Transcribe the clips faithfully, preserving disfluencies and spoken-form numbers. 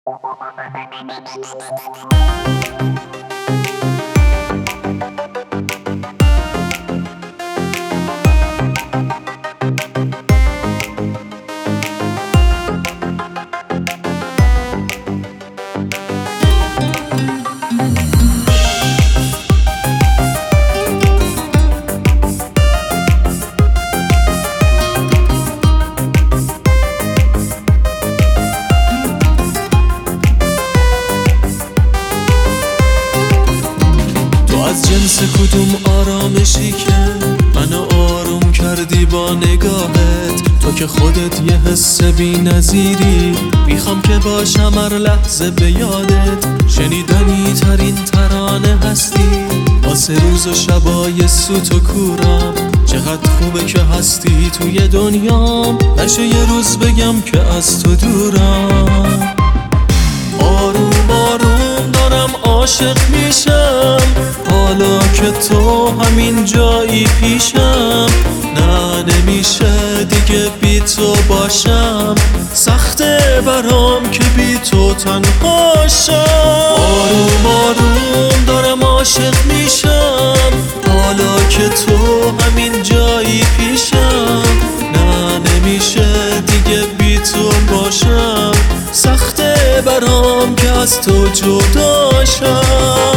از جنس کدوم آرامشی که منو آروم کردی با نگاهت؟ تو که خودت یه حس بی نظیری، میخوام که باشم هر لحظه به یادت. شنیدنی ترین ترانه هستی، واسه روز و شبای سوت و کورم. چقدر خوبه که هستی توی دنیام، نشه یه روز بگم که از تو دورم. آروم آروم دارم عاشق میشم، حالا که تو همین جایی پیشم. نه نمیشه دیگه بی تو باشم، سخته برام که بی تو تنهاشم. آروم آروم دارم عاشق میشم، حالا که تو همین جایی پیشم. نه نمیشه دیگه بی تو باشم، سخته برام که از تو جداشم.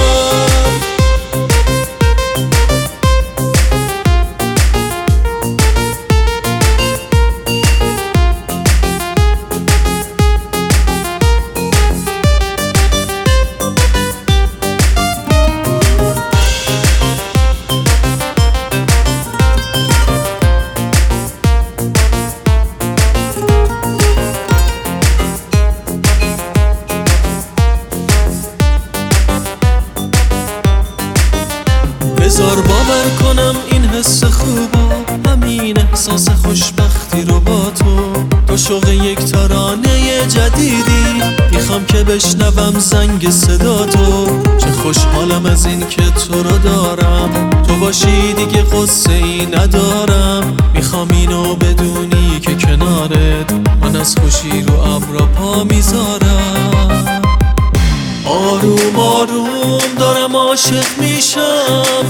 بذار باور کنم این حس خوبا، همین احساس خوشبختی رو با تو. تو شوق یک ترانه جدیدی، میخوام که بشنوم زنگ صدا تو. چه خوشحالم از این که تو رو دارم، تو باشی دیگه قصه ای ندارم. میخوام اینو بدونی که کنارت من از خوشی رو ابرا پا میذارم. آروم آروم دارم عاشق میشم،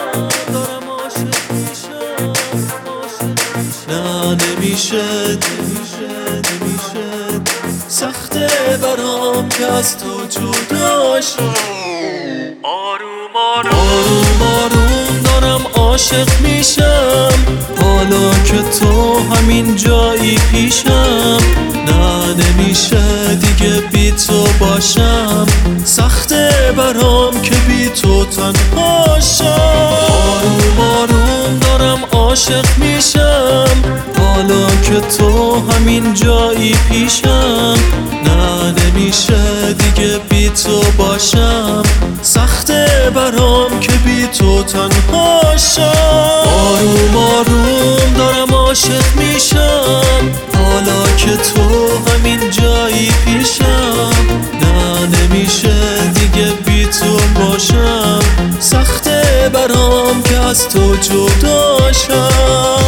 نه نمیشه نمیشه نمیشه سخته برام که از تو جداشم. آروم آروم آروم آروم دارم عاشق میشم، حالا که تو همین جایی پیشم. نه نمیشه دیگه بی تو باشم، سخته برام که بی تو تنهاشم. آروم آروم دارم عاشق میشم، حالا که تو همین جایی پیشم. نه نمیشه دیگه بی تو باشم، سخته برام که بی تو تنهاشم. آروم آروم دارم عاشق میشم، حالا که تو همین جایی پیشم. نه نمیشه دیگه بی تو باشم، سخته برام که از تو جداشم.